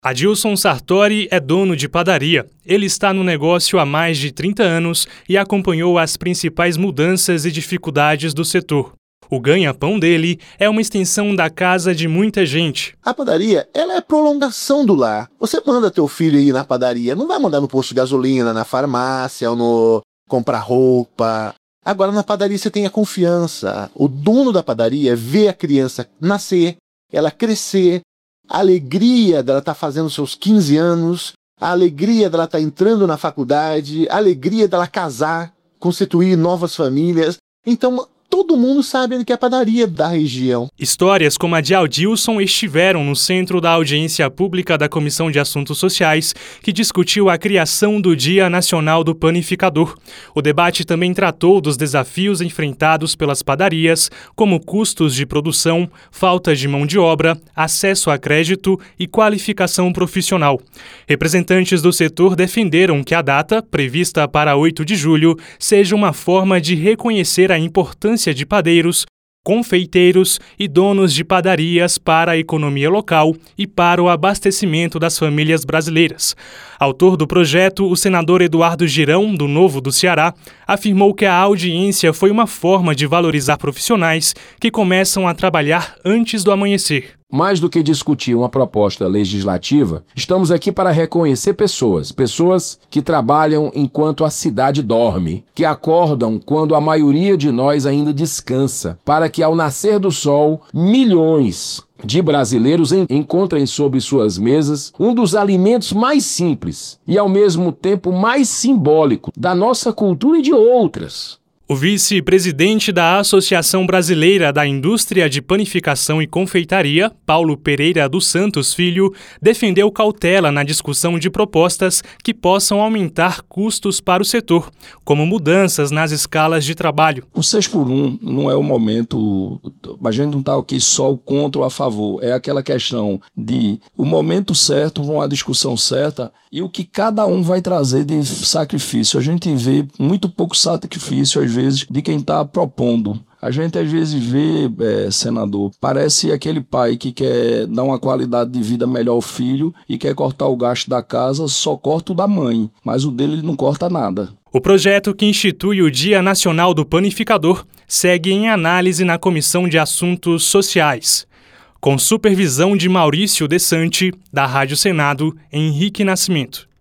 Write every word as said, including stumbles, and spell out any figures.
Adilson Sartori é dono de padaria. Ele está no negócio há mais de trinta anos e acompanhou as principais mudanças e dificuldades do setor. O ganha-pão dele é uma extensão da casa de muita gente. A padaria, ela é prolongação do lar. Você manda teu filho ir na padaria, não vai mandar no posto de gasolina, na farmácia ou no comprar roupa. Agora na padaria você tem a confiança. O dono da padaria vê a criança nascer, ela crescer, a alegria dela estar fazendo seus quinze anos, a alegria dela estar entrando na faculdade, a alegria dela casar, constituir novas famílias. Então, todo mundo sabe que é a padaria da região. Histórias como a de Adilson estiveram no centro da audiência pública da Comissão de Assuntos Sociais, que discutiu a criação do Dia Nacional do Panificador. O debate também tratou dos desafios enfrentados pelas padarias, como custos de produção, falta de mão de obra, acesso a crédito e qualificação profissional. Representantes do setor defenderam que a data, prevista para oito de julho, seja uma forma de reconhecer a importância de padeiros, confeiteiros e donos de padarias para a economia local e para o abastecimento das famílias brasileiras. Autor do projeto, o senador Eduardo Girão, do Novo do Ceará, afirmou que a audiência foi uma forma de valorizar profissionais que começam a trabalhar antes do amanhecer. Mais do que discutir uma proposta legislativa, estamos aqui para reconhecer pessoas, pessoas que trabalham enquanto a cidade dorme, que acordam quando a maioria de nós ainda descansa, para que ao nascer do sol, milhões de brasileiros encontrem sobre suas mesas um dos alimentos mais simples e ao mesmo tempo mais simbólico da nossa cultura e de outras. O vice-presidente da Associação Brasileira da Indústria de Panificação e Confeitaria, Paulo Pereira dos Santos Filho, defendeu cautela na discussão de propostas que possam aumentar custos para o setor, como mudanças nas escalas de trabalho. O seis por um não é o momento, a gente não está aqui só o contra ou a favor, é aquela questão de o momento certo, uma discussão certa e o que cada um vai trazer de sacrifício. A gente vê muito pouco sacrifício, às vezes, de quem está propondo. A gente às vezes vê, é, senador, parece aquele pai que quer dar uma qualidade de vida melhor ao filho e quer cortar o gasto da casa, só corta o da mãe, mas o dele ele não corta nada. O projeto que institui o Dia Nacional do Panificador segue em análise na Comissão de Assuntos Sociais, com supervisão de Maurício Desante, da Rádio Senado, Henrique Nascimento.